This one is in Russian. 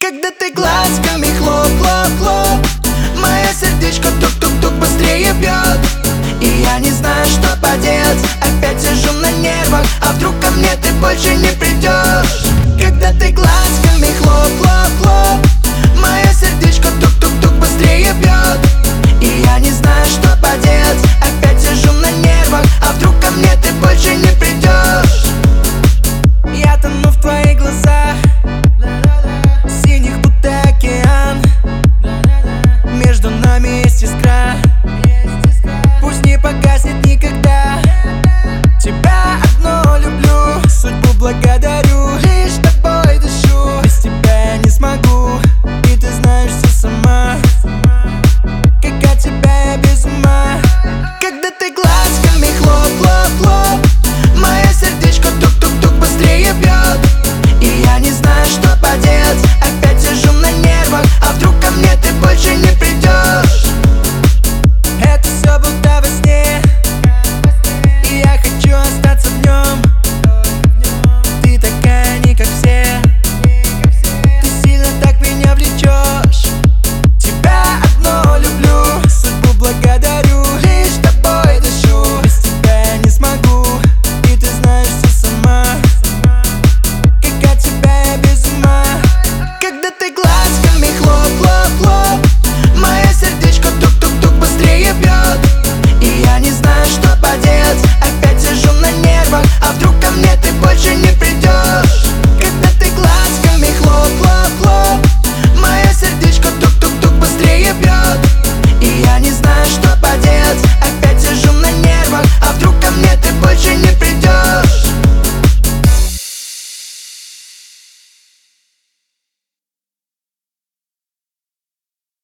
Когда ты глазками хлоп-хлоп-хлоп, мое сердечко тук-тук-тук быстрее бьет. И я не знаю, что поделать, опять сижу на нервах. А вдруг ко мне ты больше не придешь? Когда ты глазками хлоп-хлоп